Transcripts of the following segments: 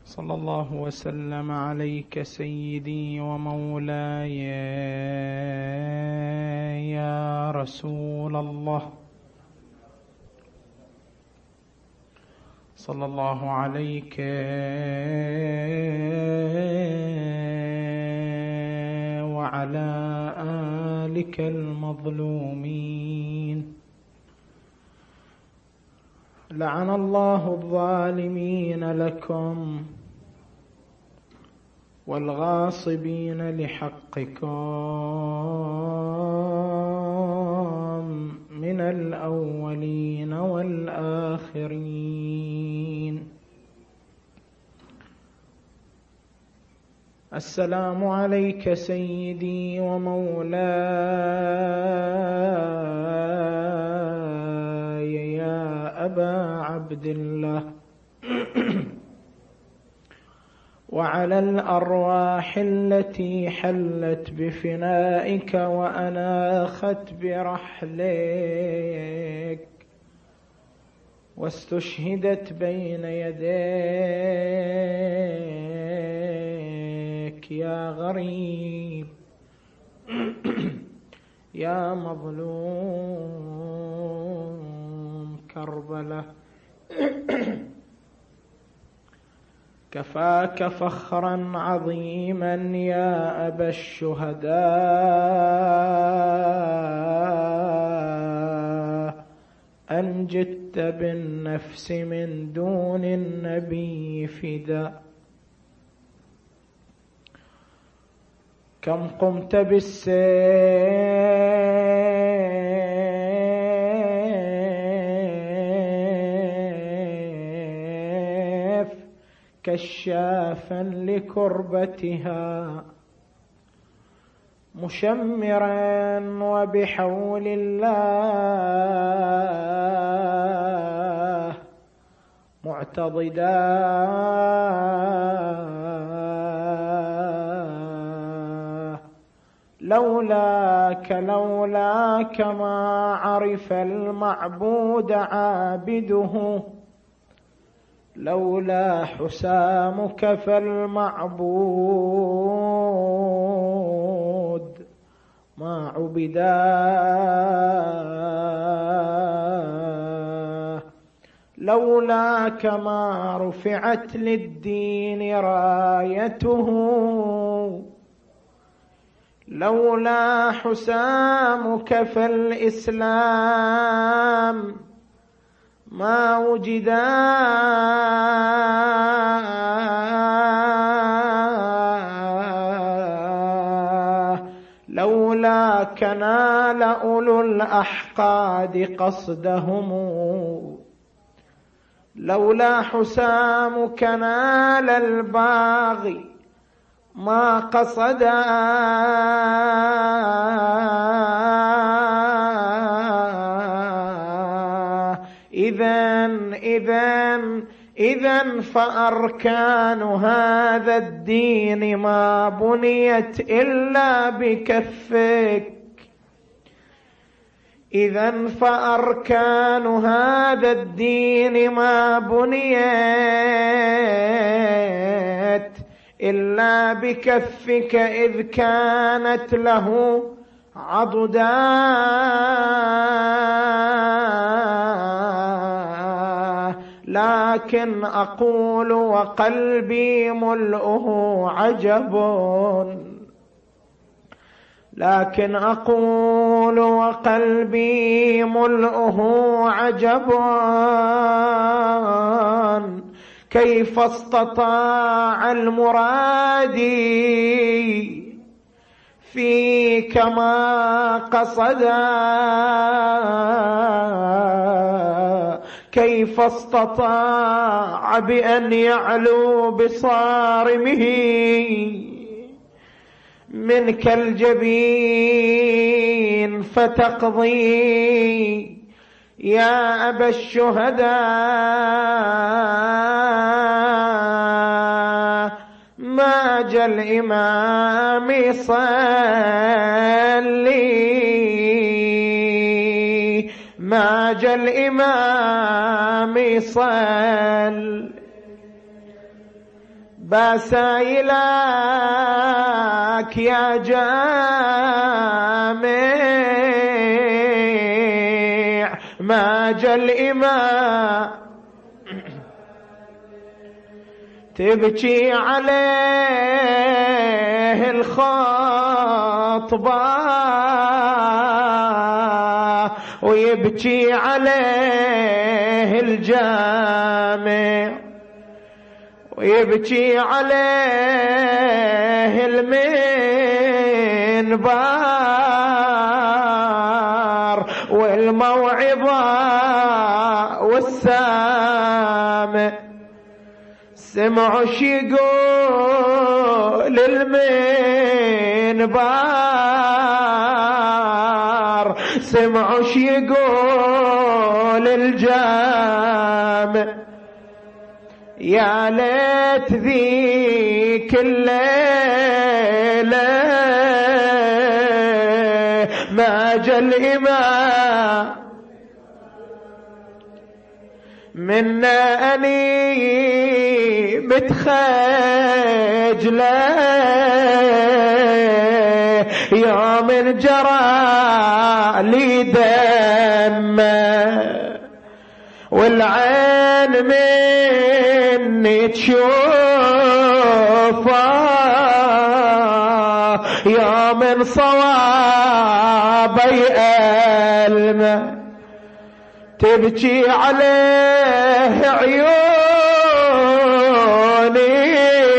صلى الله وسلم عليك سيدي ومولاي يا رسول الله، صلى الله عليك وعلى آلك المظلومين. لعن الله الظالمين لكم والغاصبين لحقكم من الأولين والآخرين. السلام عليك سيدي ومولاي يا أبا عبد الله، وعلى الأرواح التي حلت بفنائك وأناخت برحلك واستشهدت بين يديك يا غريب يا مظلوم كربلاء. كفاك فخرا عظيما يا أبا الشهداء أن جدت بالنفس من دون النبي فداء. كم قمت بالسيف كشافا لكربتها مشمرا وبحول الله معتضدا. لولاك ما عرف المعبود عابده، لولا حسامك فالمعبود ما عبدا. لولاك ما رفعت للدين رايته، لولا حسامك فالإسلام ما وجدا. لولاك نال أولو الأحقاد قصدهم، لولا حسامك نال الباغي ما قصدا. إذن فأركان هذا الدين ما بنيت إلا بكفك. إذن فأركان هذا الدين ما بنيت إلا بكفك، إذ كانت له عضدا. لكن أقول وقلبي ملؤه عجب، لكن أقول وقلبي ملؤه عجب. كيف استطاع المرادي فيك ما قصدا؟ كيف استطاع بأن يعلو بصارمه منك الجبين فتقضي يا أبا الشهداء؟ ما جاء الإمام يصلي، ما جاء الإمام يصلي. بسايلك يا جامع ما جا الإمام تبكي عليه الخطبة ويبكي عليه الجامع ويبكي عليه المنبر والموعظة والسامع سمعوا يقول المنبر سمعوا يقول الجامع يا ليت ذيك الليلة ما جا الإمام منا أني متخجلة يوم جرى لي دم والعين مني تشوفه يوم صوابي ألمه تبكي عليه عيوني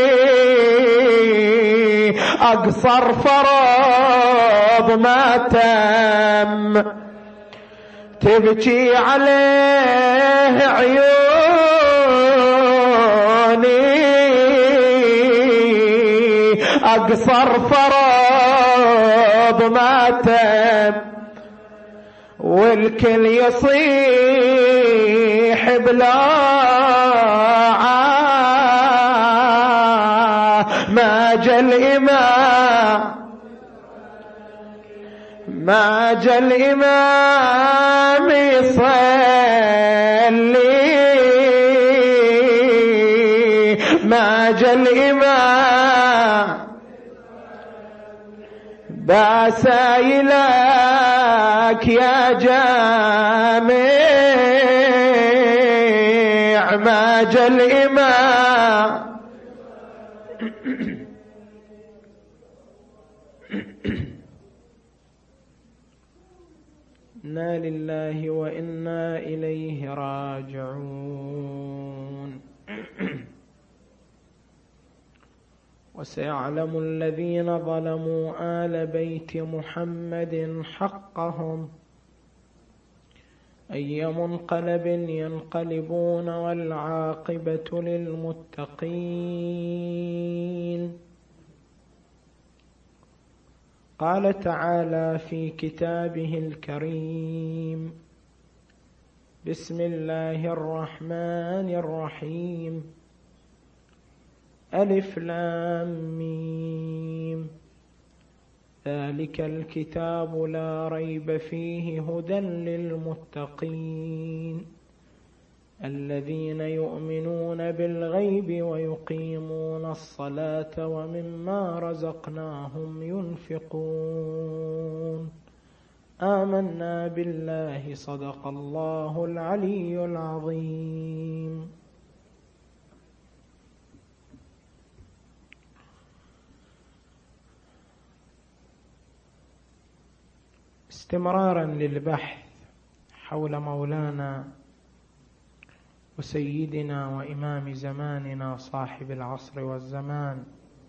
أقصر فرض ما تم تبكي عليه عيوني أقصر فرض ما تم والكل يصيح بلا ما جا الإمام ما جا الإمام يصلي ما جا الإمام بسايلك يا جامع ما جا الإمام إنا لله وإنا إليه راجعون وسيعلم الذين ظلموا آل بيت محمد حقهم أي منقلب ينقلبون والعاقبة للمتقين. قال تعالى في كتابه الكريم: بسم الله الرحمن الرحيم. ألف لام ميم. ذلك الكتاب لا ريب فيه هدى للمتقين الذين يؤمنون بالغيب ويقيمون الصلاة ومما رزقناهم ينفقون. آمنا بالله صدق الله العلي العظيم. استمرارا للبحث حول مولانا وسيدنا وإمام زماننا صاحب العصر والزمان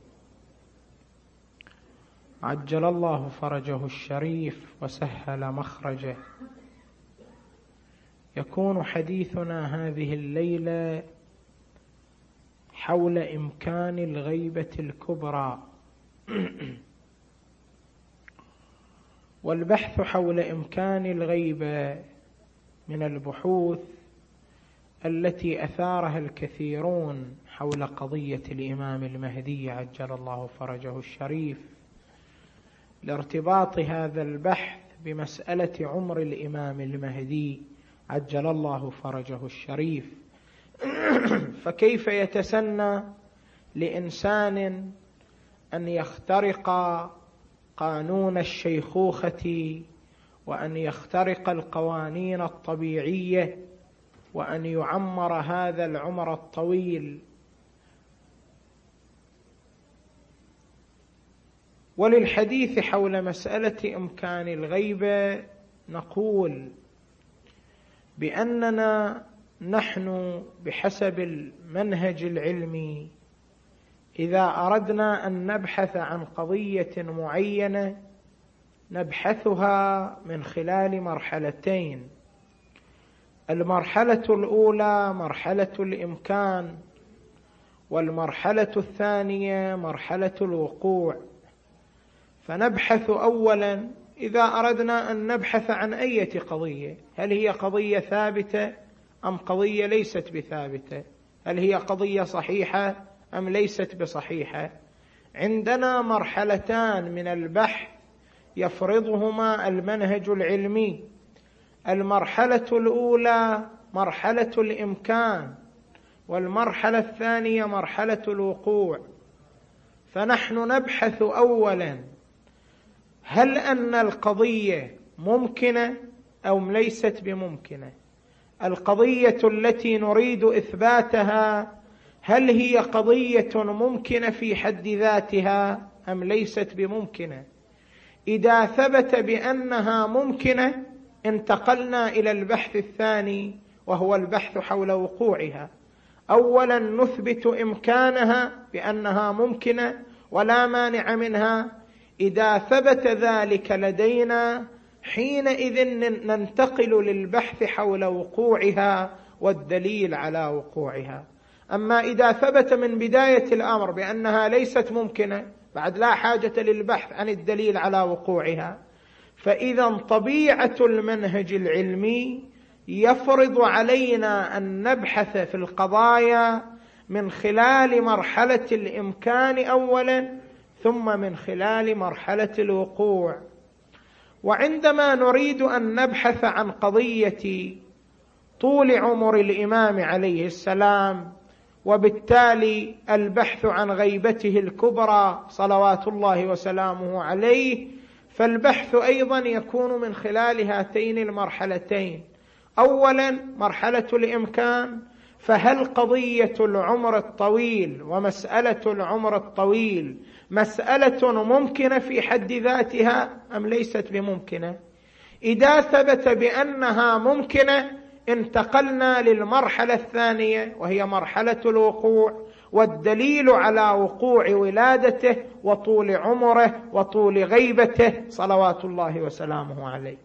عجل الله فرجه الشريف وسهل مخرجه، يكون حديثنا هذه الليلة حول إمكان الغيبة الكبرى، والبحث حول إمكان الغيبة من البحوث التي أثارها الكثيرون حول قضية الإمام المهدي عجل الله فرجه الشريف، لارتباط هذا البحث بمسألة عمر الإمام المهدي عجل الله فرجه الشريف. فكيف يتسنى لإنسان أن يخترق قانون الشيخوخة وأن يخترق القوانين الطبيعية وأن يعمر هذا العمر الطويل. وللحديث حول مسألة إمكان الغيبة نقول بأننا نحن بحسب المنهج العلمي إذا أردنا أن نبحث عن قضية معينة نبحثها من خلال مرحلتين. المرحلة الأولى مرحلة الإمكان، والمرحلة الثانية مرحلة الوقوع. فنبحث أولا إذا أردنا أن نبحث عن أي قضية، هل هي قضية ثابتة أم قضية ليست بثابتة؟ هل هي قضية صحيحة أم ليست بصحيحة؟ عندنا مرحلتان من البحث يفرضهما المنهج العلمي. المرحلة الأولى مرحلة الإمكان، والمرحلة الثانية مرحلة الوقوع. فنحن نبحث أولا هل أن القضية ممكنة أو ليست بممكنة؟ القضية التي نريد إثباتها هل هي قضية ممكنة في حد ذاتها أم ليست بممكنة؟ إذا ثبت بأنها ممكنة انتقلنا إلى البحث الثاني وهو البحث حول وقوعها. أولا نثبت إمكانها بأنها ممكنة ولا مانع منها. إذا ثبت ذلك لدينا حينئذ ننتقل للبحث حول وقوعها والدليل على وقوعها. أما إذا ثبت من بداية الأمر بأنها ليست ممكنة بعد لا حاجة للبحث عن الدليل على وقوعها. فإذا طبيعة المنهج العلمي يفرض علينا أن نبحث في القضايا من خلال مرحلة الإمكان أولا ثم من خلال مرحلة الوقوع. وعندما نريد أن نبحث عن قضية طول عمر الإمام عليه السلام وبالتالي البحث عن غيبته الكبرى صلوات الله وسلامه عليه، فالبحث أيضا يكون من خلال هاتين المرحلتين. أولا مرحلة الإمكان، فهل قضية العمر الطويل ومسألة العمر الطويل مسألة ممكنة في حد ذاتها أم ليست بممكنة؟ إذا ثبت بأنها ممكنة انتقلنا للمرحلة الثانية وهي مرحلة الوقوع، والدليل على وقوع ولادته وطول عمره وطول غيبته صلوات الله وسلامه عليه.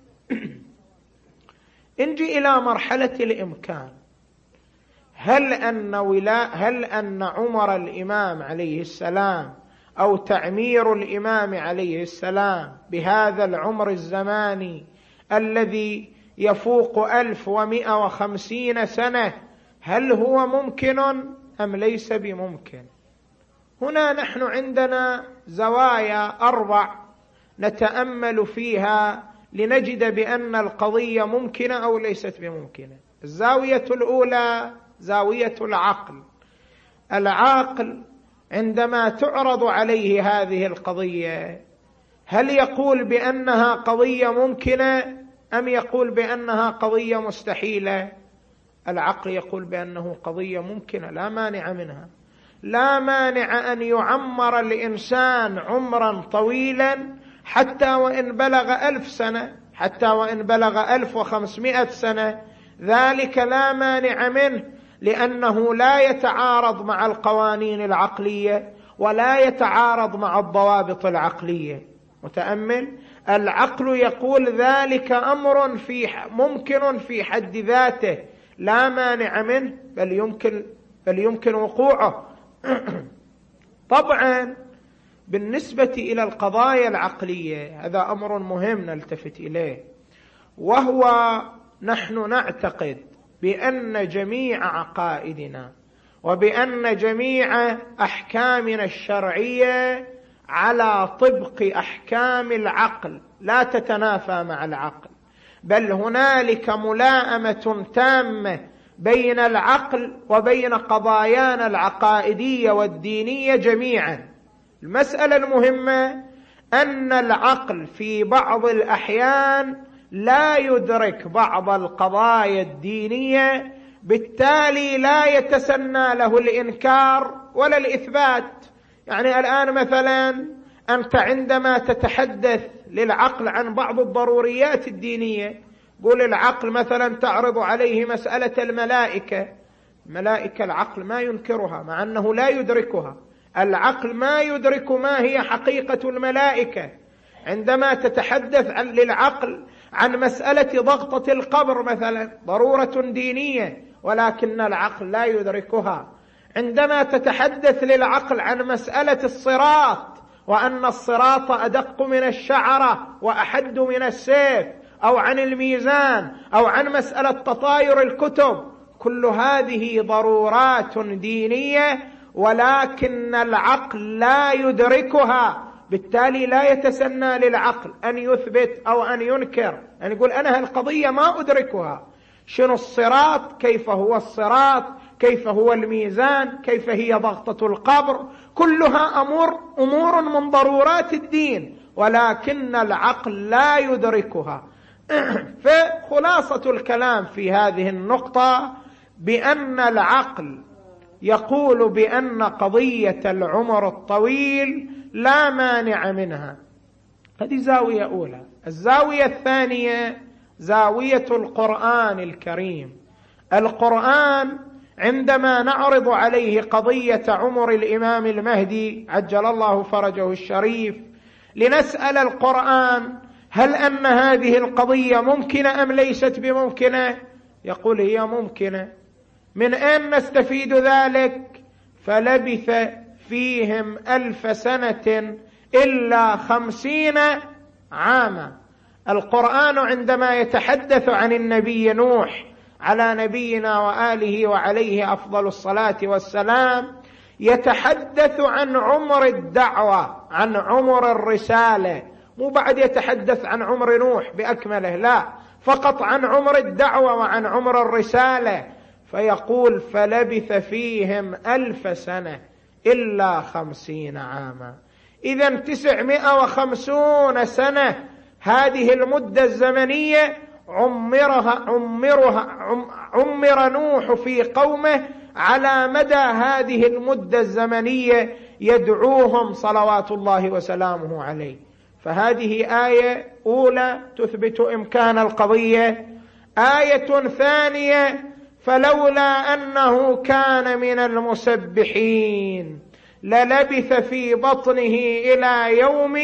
نجي إلى مرحلة الإمكان. هل أن عمر الإمام عليه السلام أو تعمير الإمام عليه السلام بهذا العمر الزماني الذي يفوق 1150 سنة هل هو ممكن أم ليس بممكن؟ هنا نحن عندنا زوايا 4 نتأمل فيها لنجد بأن القضية ممكنة أو ليست بممكنة. الزاوية الأولى زاوية العقل. العاقل عندما تعرض عليه هذه القضية هل يقول بأنها قضية ممكنة أم يقول بأنها قضية مستحيلة؟ العقل يقول بأنه قضية ممكنة لا مانع منها. لا مانع أن يعمر الإنسان عمرا طويلا حتى وإن بلغ 1000 سنة، حتى وإن بلغ 1500 سنة، ذلك لا مانع منه، لأنه لا يتعارض مع القوانين العقلية ولا يتعارض مع الضوابط العقلية. متأمل، العقل يقول ذلك أمر ممكن في حد ذاته لا مانع منه، بل يمكن وقوعه. طبعا بالنسبة إلى القضايا العقلية هذا أمر مهم نلتفت إليه، وهو نحن نعتقد بأن جميع عقائدنا وبأن جميع أحكامنا الشرعية على طبق أحكام العقل لا تتنافى مع العقل، بل هنالك ملائمة تامة بين العقل وبين قضايانا العقائدية والدينية جميعا. المسألة المهمة أن العقل في بعض الأحيان لا يدرك بعض القضايا الدينية، بالتالي لا يتسنى له الإنكار ولا الإثبات. يعني الآن مثلا أنت عندما تتحدث للعقل عن بعض الضروريات الدينية، قول العقل مثلا تعرض عليه مسألة الملائكة، العقل ما ينكرها مع أنه لا يدركها. العقل ما يدرك ما هي حقيقة الملائكة. عندما تتحدث للعقل عن مسألة ضغطة القبر مثلا، ضرورة دينية ولكن العقل لا يدركها. عندما تتحدث للعقل عن مسألة الصراط، وأن الصراط أدق من الشعرة وأحد من السيف، أو عن الميزان، أو عن مسألة تطاير الكتب، كل هذه ضرورات دينية ولكن العقل لا يدركها، بالتالي لا يتسنى للعقل أن يثبت أو أن ينكر، أن يقول أنا هالقضية ما أدركها. شنو الصراط؟ كيف هو الصراط؟ كيف هو الميزان؟ كيف هي ضغطة القبر؟ كلها أمور من ضرورات الدين ولكن العقل لا يدركها. فخلاصة الكلام في هذه النقطة بأن العقل يقول بأن قضية العمر الطويل لا مانع منها. هذه زاوية أولى. الزاوية الثانية زاوية القرآن الكريم. القرآن عندما نعرض عليه قضية عمر الإمام المهدي عجل الله فرجه الشريف، لنسأل القرآن هل أن هذه القضية ممكنة أم ليست بممكنة؟ يقول هي ممكنة. من أين نستفيد ذلك؟ فلبث فيهم 1000 سنة إلا 50 عاما. القرآن عندما يتحدث عن النبي نوح على نبينا وآله وعليه أفضل الصلاة والسلام، يتحدث عن عمر الدعوة، عن عمر الرسالة، مو بعد يتحدث عن عمر نوح بأكمله، لا، فقط عن عمر الدعوة وعن عمر الرسالة. فيقول فلبث فيهم 1000 سنة إلا 50 عاما. إذن 950 سنة هذه المدة الزمنية عمر نوح في قومه على مدى هذه المدة الزمنية يدعوهم صلوات الله وسلامه عليه. فهذه آية أولى تثبت إمكان القضية. آية ثانية فلولا أنه كان من المسبحين للبث في بطنه إلى يوم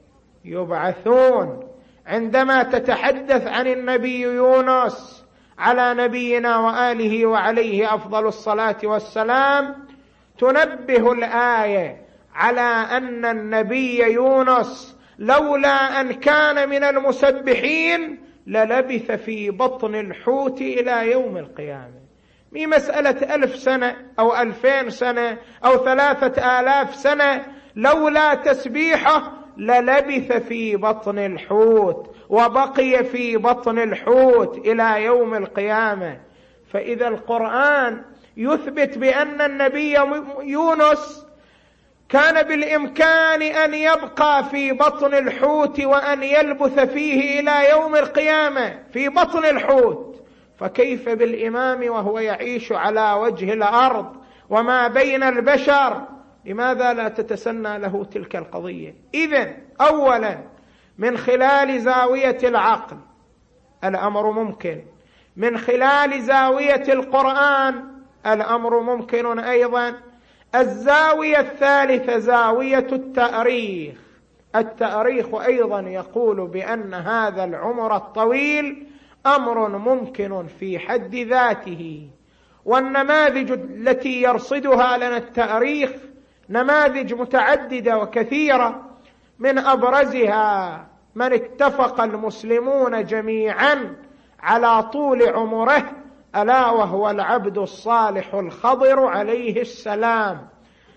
يبعثون. عندما تتحدث عن النبي يونس على نبينا وآله وعليه أفضل الصلاة والسلام، تنبه الآية على أن النبي يونس لولا أن كان من المسبحين للبث في بطن الحوت إلى يوم القيامة. مي مسألة 1000 سنة أو 2000 سنة أو 3000 سنة، لولا تسبيحه للبث في بطن الحوت وبقي في بطن الحوت إلى يوم القيامة. فإذا القرآن يثبت بأن النبي يونس كان بالإمكان أن يبقى في بطن الحوت وأن يلبث فيه إلى يوم القيامة في بطن الحوت، فكيف بالإمام وهو يعيش على وجه الأرض وما بين البشر؟ لماذا لا تتسنى له تلك القضية؟ إذن أولا من خلال زاوية العقل الأمر ممكن، من خلال زاوية القرآن الأمر ممكن أيضا. الزاوية الثالثة زاوية التأريخ. التأريخ أيضا يقول بأن هذا العمر الطويل أمر ممكن في حد ذاته. والنماذج التي يرصدها لنا التأريخ نماذج متعددة وكثيرة، من أبرزها من اتفق المسلمون جميعا على طول عمره، ألا وهو العبد الصالح الخضر عليه السلام.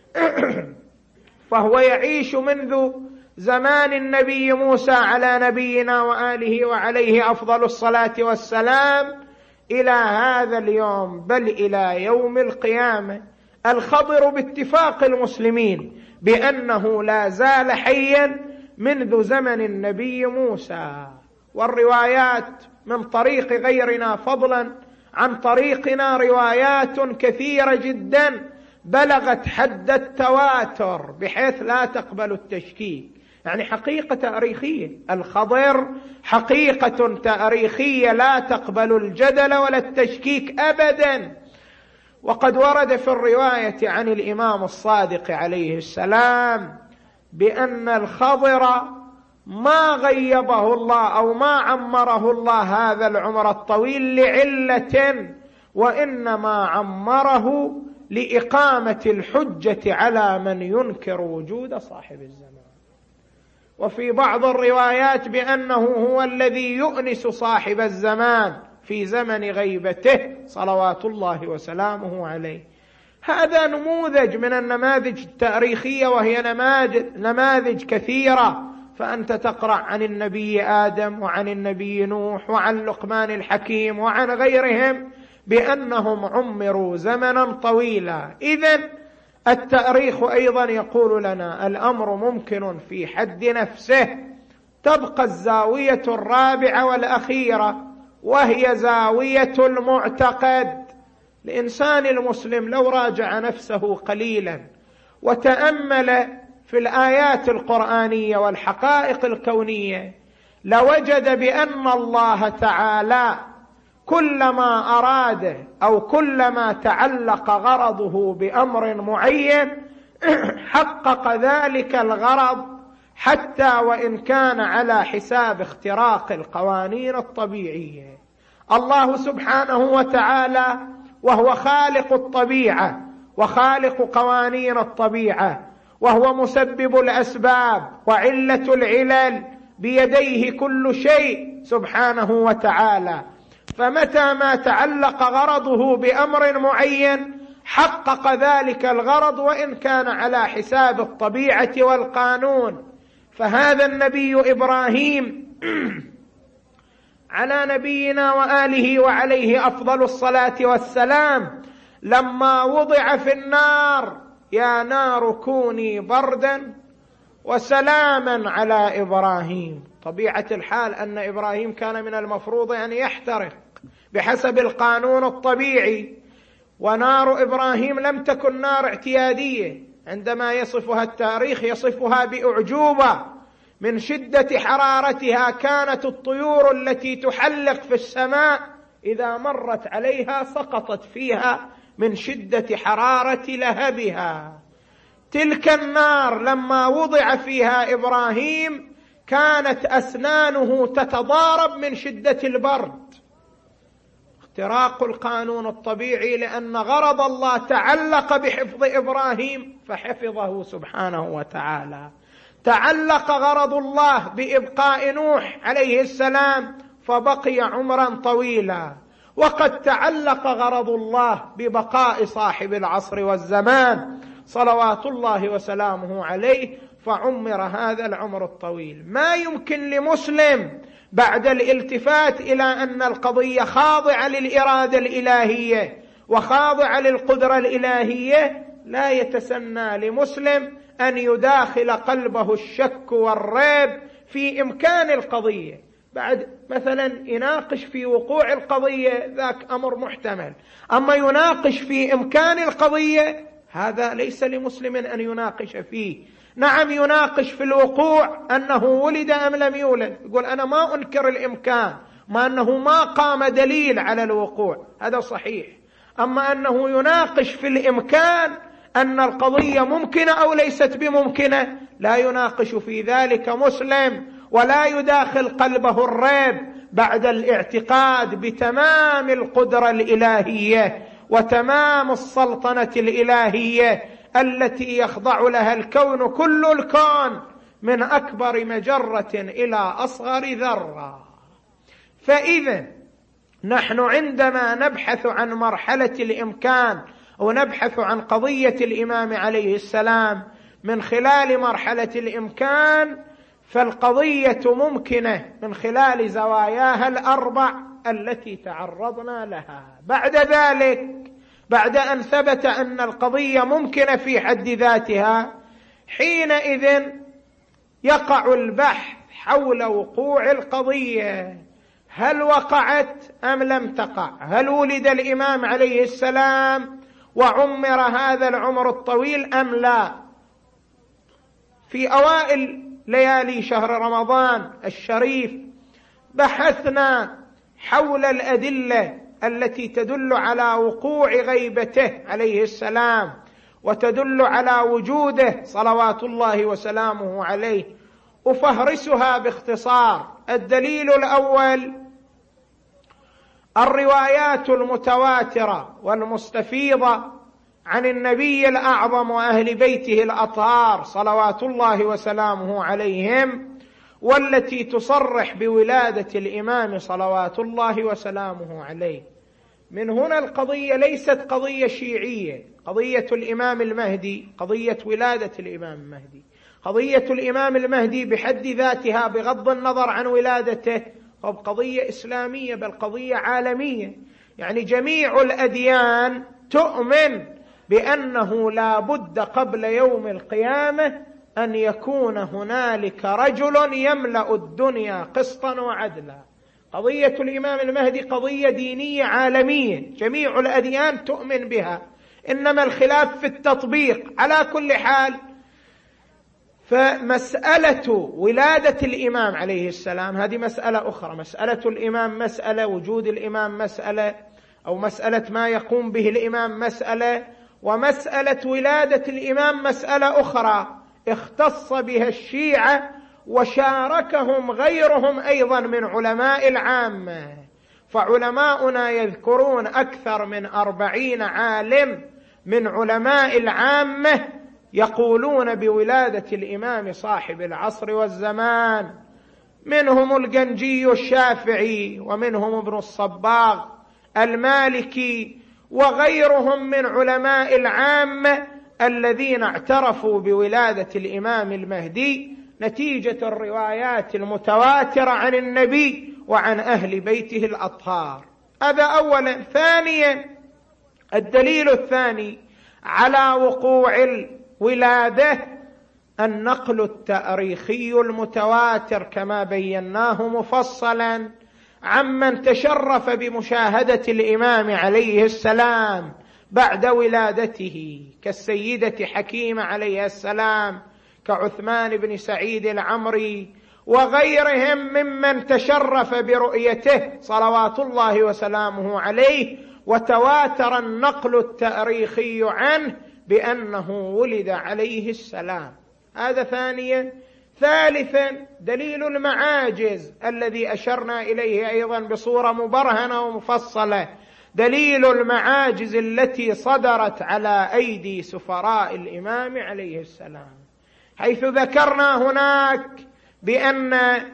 فهو يعيش منذ زمان النبي موسى على نبينا وآله وعليه أفضل الصلاة والسلام إلى هذا اليوم بل إلى يوم القيامة الخضر باتفاق المسلمين بأنه لا زال حيا منذ زمن النبي موسى. والروايات من طريق غيرنا فضلا عن طريقنا روايات كثيرة جدا بلغت حد التواتر بحيث لا تقبل التشكيك، يعني حقيقة تاريخية. الخضر حقيقة تاريخية لا تقبل الجدل ولا التشكيك أبدا. وقد ورد في الرواية عن الإمام الصادق عليه السلام بأن الخضر ما غيبه الله أو ما عمره الله هذا العمر الطويل لعلة، وإنما عمره لإقامة الحجة على من ينكر وجود صاحب الزمان. وفي بعض الروايات بأنه هو الذي يؤنس صاحب الزمان في زمن غيبته صلوات الله وسلامه عليه. هذا نموذج من النماذج التاريخية، وهي نماذج كثيرة. فأنت تقرأ عن النبي آدم وعن النبي نوح وعن لقمان الحكيم وعن غيرهم بأنهم عمروا زمنا طويلا. إذن التاريخ أيضا يقول لنا الأمر ممكن في حد نفسه. تبقى الزاوية الرابعة والأخيرة، وهي زاوية المعتقد. الإنسان المسلم لو راجع نفسه قليلا وتأمل في الآيات القرآنية والحقائق الكونية لوجد بأن الله تعالى كلما أراد أو كلما تعلق غرضه بأمر معين حقق ذلك الغرض، حتى وإن كان على حساب اختراق القوانين الطبيعية. الله سبحانه وتعالى وهو خالق الطبيعة وخالق قوانين الطبيعة، وهو مسبب الأسباب وعلة العلل، بيديه كل شيء سبحانه وتعالى. فمتى ما تعلق غرضه بأمر معين حقق ذلك الغرض وإن كان على حساب الطبيعة والقانون. فهذا النبي إبراهيم على نبينا وآله وعليه أفضل الصلاة والسلام لما وضع في النار: يا نار كوني بردا وسلاما على إبراهيم. طبيعة الحال أن إبراهيم كان من المفروض أن يحترق بحسب القانون الطبيعي، ونار إبراهيم لم تكن نار اعتيادية. عندما يصفها التاريخ يصفها بأعجوبة من شدة حرارتها. كانت الطيور التي تحلق في السماء إذا مرت عليها سقطت فيها من شدة حرارة لهبها. تلك النار لما وضع فيها إبراهيم كانت أسنانه تتضارب من شدة البرد. اختراق القانون الطبيعي، لأن غرض الله تعلق بحفظ إبراهيم فحفظه سبحانه وتعالى. تعلق غرض الله بإبقاء نوح عليه السلام فبقي عمرا طويلا. وقد تعلق غرض الله ببقاء صاحب العصر والزمان صلوات الله وسلامه عليه فعمر هذا العمر الطويل. ما يمكن لمسلم بعد الالتفات إلى أن القضية خاضعة للإرادة الإلهية وخاضعة للقدرة الإلهية، لا يتسنى لمسلم أن يداخل قلبه الشك والريب في إمكان القضية. بعد مثلا يناقش في وقوع القضية ذاك أمر محتمل، أما يناقش في إمكان القضية هذا ليس لمسلم أن يناقش فيه. نعم يناقش في الوقوع أنه ولد أم لم يولد، يقول أنا ما أنكر الإمكان، ما أنه ما قام دليل على الوقوع، هذا صحيح. أما أنه يناقش في الإمكان أن القضية ممكنة أو ليست بممكنة لا يناقش في ذلك مسلم، ولا يداخل قلبه الريب بعد الاعتقاد بتمام القدرة الإلهية وتمام السلطنة الإلهية التي يخضع لها الكون، كل الكون من أكبر مجرة إلى أصغر ذرة. فإذا نحن عندما نبحث عن مرحلة الإمكان أو نبحث عن قضية الإمام عليه السلام من خلال مرحلة الإمكان، فالقضية ممكنة من خلال زواياها الأربع التي تعرضنا لها. بعد ذلك، بعد أن ثبت أن القضية ممكنة في حد ذاتها، حينئذ يقع البحث حول وقوع القضية، هل وقعت أم لم تقع؟ هل ولد الإمام عليه السلام وعمر هذا العمر الطويل أم لا؟ في أوائل ليالي شهر رمضان الشريف بحثنا حول الأدلة التي تدل على وقوع غيبته عليه السلام وتدل على وجوده صلوات الله وسلامه عليه، أفهرسها باختصار. الدليل الأول: الروايات المتواترة والمستفيضة عن النبي الأعظم وأهل بيته الأطهار صلوات الله وسلامه عليهم، والتي تصرح بولادة الإمام صلوات الله وسلامه عليه. من هنا القضية ليست قضية شيعية، قضية الإمام المهدي، قضية ولادة الإمام المهدي، قضية الإمام المهدي بحد ذاتها بغض النظر عن ولادته قضية إسلامية، بل قضية عالمية. يعني جميع الأديان تؤمن بأنه لا بد قبل يوم القيامة أن يكون هنالك رجل يملأ الدنيا قسطا وعدلا. قضية الإمام المهدي قضية دينية عالمية، جميع الأديان تؤمن بها، إنما الخلاف في التطبيق. على كل حال، فمسألة ولادة الإمام عليه السلام هذه مسألة أخرى، مسألة الإمام مسألة، وجود الإمام مسألة، أو مسألة ما يقوم به الإمام مسألة، ومسألة ولادة الإمام مسألة أخرى اختص بها الشيعة وشاركهم غيرهم أيضا من علماء العامة. فعلماؤنا يذكرون أكثر من 40 عالم من علماء العامة يقولون بولادة الإمام صاحب العصر والزمان، منهم الجنجي الشافعي، ومنهم ابن الصباغ المالكي، وغيرهم من علماء العامة الذين اعترفوا بولادة الإمام المهدي نتيجة الروايات المتواترة عن النبي وعن أهل بيته الأطهار. هذا أولا. ثانيا، الدليل الثاني على وقوع الولادة النقل التاريخي المتواتر كما بيناه مفصلا عمن تشرف بمشاهدة الإمام عليه السلام بعد ولادته، كالسيدة حكيمة عليه السلام، كعثمان بن سعيد العمري، وغيرهم ممن تشرف برؤيته صلوات الله وسلامه عليه، وتواتر النقل التاريخي عنه بأنه ولد عليه السلام. هذا ثانيا. ثالثا، دليل المعاجز الذي أشرنا إليه أيضا بصورة مبرهنة ومفصلة، دليل المعاجز التي صدرت على أيدي سفراء الإمام عليه السلام، حيث ذكرنا هناك بأن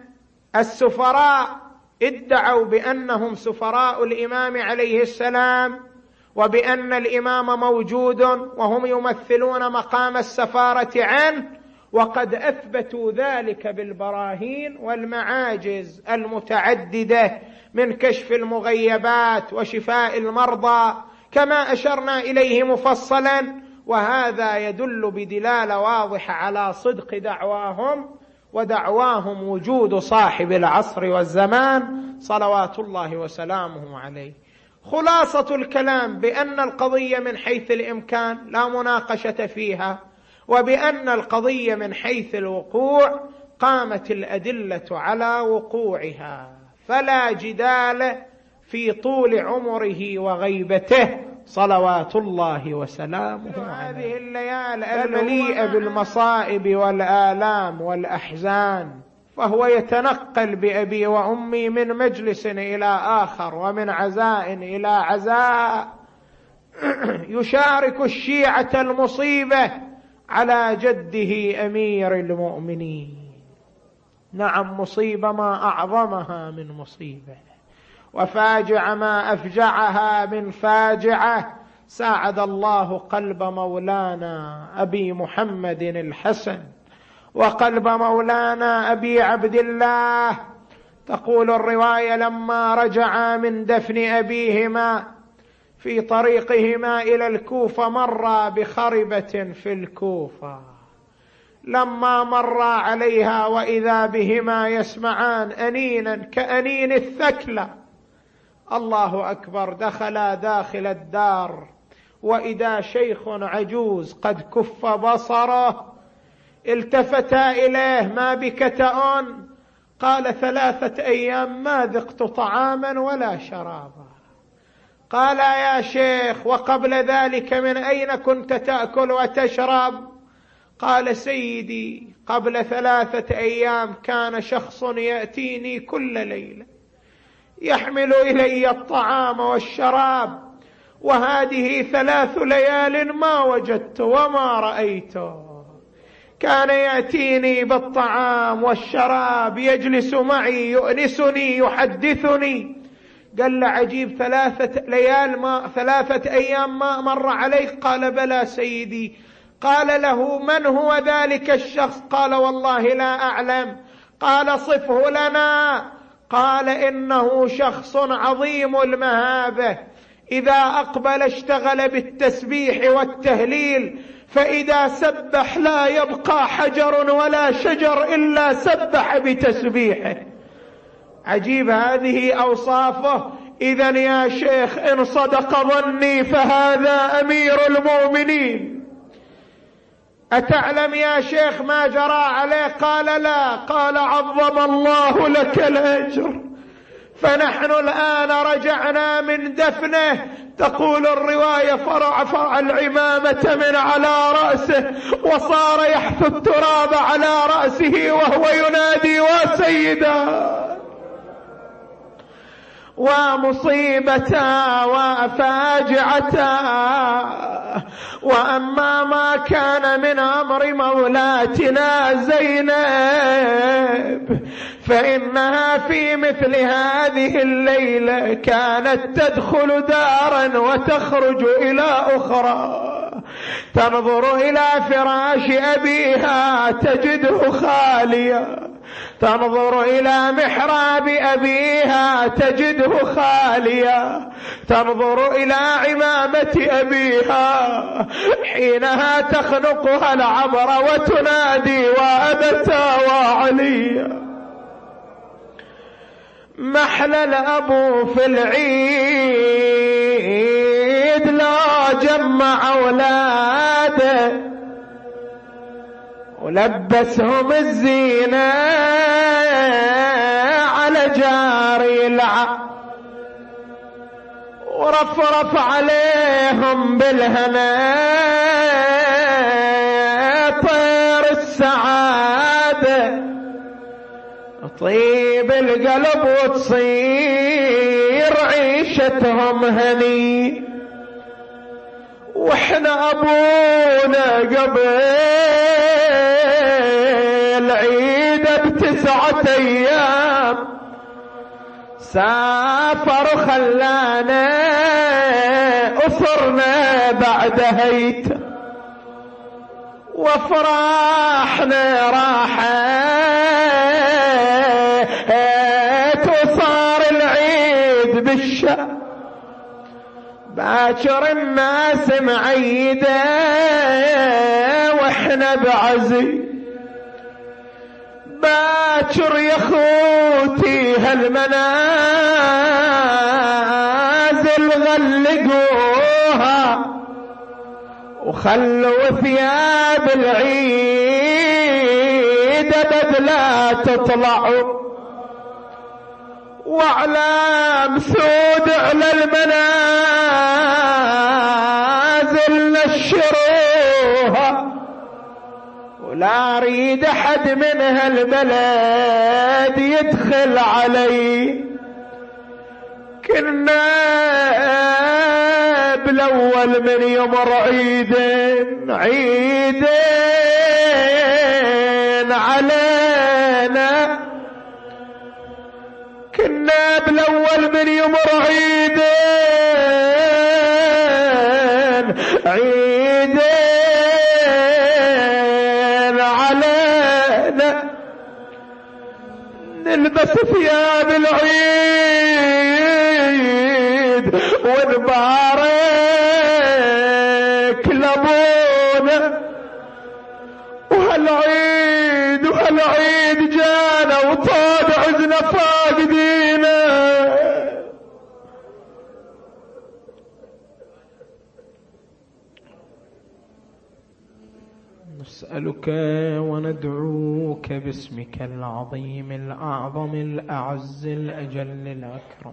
السفراء ادعوا بأنهم سفراء الإمام عليه السلام، وبأن الإمام موجود وهم يمثلون مقام السفارة عنه، وقد أثبتوا ذلك بالبراهين والمعاجز المتعددة من كشف المغيبات وشفاء المرضى كما أشرنا إليه مفصلا. وهذا يدل بدلالة واضحة على صدق دعواهم، ودعواهم وجود صاحب العصر والزمان صلوات الله وسلامه عليه. خلاصة الكلام بأن القضية من حيث الإمكان لا مناقشة فيها، وبأن القضية من حيث الوقوع قامت الأدلة على وقوعها، فلا جدال في طول عمره وغيبته صلوات الله وسلامه عليه. هذه الليالي المليئة بالمصائب والآلام والأحزان، فهو يتنقل بأبي وأمي من مجلس إلى آخر ومن عزاء إلى عزاء، يشارك الشيعة المصيبة على جده أمير المؤمنين. نعم، مصيبة ما أعظمها من مصيبة، وفاجعة ما أفجعها من فاجعة. ساعد الله قلب مولانا أبي محمد الحسن وقلب مولانا أبي عبد الله تقول الرواية لما رجعا من دفن أبيهما في طريقهما إلى الكوفة مرا بخربة في الكوفة، لما مر عليها وإذا بهما يسمعان أنينا كأنين الثكلى. الله أكبر. دخلا داخل الدار وإذا شيخ عجوز قد كف بصره. التفتا إليه: ما بك تأن؟ قال: 3 أيام ما ذقت طعاما ولا شرابا. قال: يا شيخ وقبل ذلك من أين كنت تأكل وتشرب؟ قال: سيدي قبل 3 أيام كان شخص يأتيني كل ليلة يحمل إلي الطعام والشراب، وهذه 3 ليال ما وجدت وما رأيته. كان يأتيني بالطعام والشراب، يجلس معي، يؤنسني، يحدثني. قال له: عجيب، 3 أيام ما مر عليك؟ قال: بلى سيدي. قال له: من هو ذلك الشخص؟ قال: والله لا أعلم. قال: صفه لنا. قال: إنه شخص عظيم المهابة، إذا أقبل اشتغل بالتسبيح والتهليل، فإذا سبح لا يبقى حجر ولا شجر إلا سبح بتسبيحه. عجيب، هذه أوصافه. إذن يا شيخ إن صدق ظني فهذا أمير المؤمنين. أتعلم يا شيخ ما جرى عليه؟ قال: لا. قال: عظم الله لك الأجر. فنحن الآن رجعنا من دفنه، تقول الرواية فرفع العمامة من على رأسه وصار يحث التراب على رأسه وهو ينادي: وسيدا ومصيبتا وفاجعتا. وأما ما كان من أمر مولاتنا زينب فإنها في مثل هذه الليلة كانت تدخل دارا وتخرج إلى أخرى، تنظر إلى فراش أبيها تجده خاليا، تنظر إلى محراب أبيها تجده خاليا، تنظر إلى عمامة أبيها حينها تخنقها العبر وتنادي: وأبتا وعليا. محل الأبو في العيد لا جمع أولاده ولبسهم الزينة على جاري ورفرف عليهم بالهنا طير السعادة، طيب القلب وتصير عيشتهم هني. واحنا ابونا قبل العيد ب9 أيام سافر خلانا أصرنا بعد هيت، وافراحنا راحت وصار العيد بالشام. باكر الناس معيدة واحنا بعزي، باكر يا خوتي هالمنازل غلقوها وخلوا ثياب العيد بدلا تطلعوا، واعلام سود على المنازل نشروها، ولا اريد احد من هالبلد يدخل علي. كنا بالاول من يمر عيدين علينا، كنا بالاول من يمر عيدين علينا، نلبس نلبس ثياب العيد ونبارك لابونا، وهالعيد جانا وطاد عزنا فاقدينا. نسألك وندعوك باسمك العظيم الأعظم الأعز الأجل الأكرم،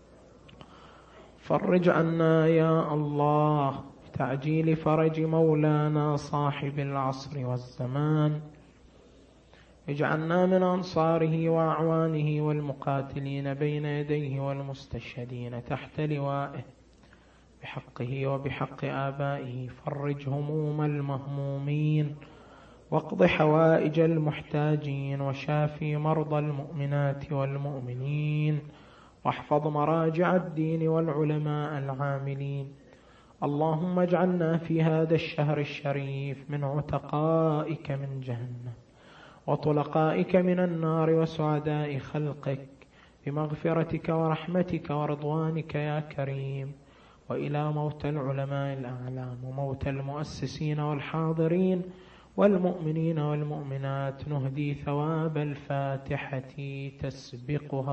فرج عنا يا الله بتعجيل فرج مولانا صاحب العصر والزمان، اجعلنا من أنصاره وأعوانه والمقاتلين بين يديه والمستشهدين تحت لوائه بحقه وبحق آبائه. فرج هموم المهمومين واقض حوائج المحتاجين وشافي مرضى المؤمنات والمؤمنين، واحفظ مراجع الدين والعلماء العاملين. اللهم اجعلنا في هذا الشهر الشريف من عتقائك من جهنم وطلقائك من النار وسعداء خلقك بمغفرتك ورحمتك ورضوانك يا كريم. وإلى موتى العلماء الأعلام وموتى المؤسسين والحاضرين والمؤمنين والمؤمنات نهدي ثواب الفاتحة تسبقها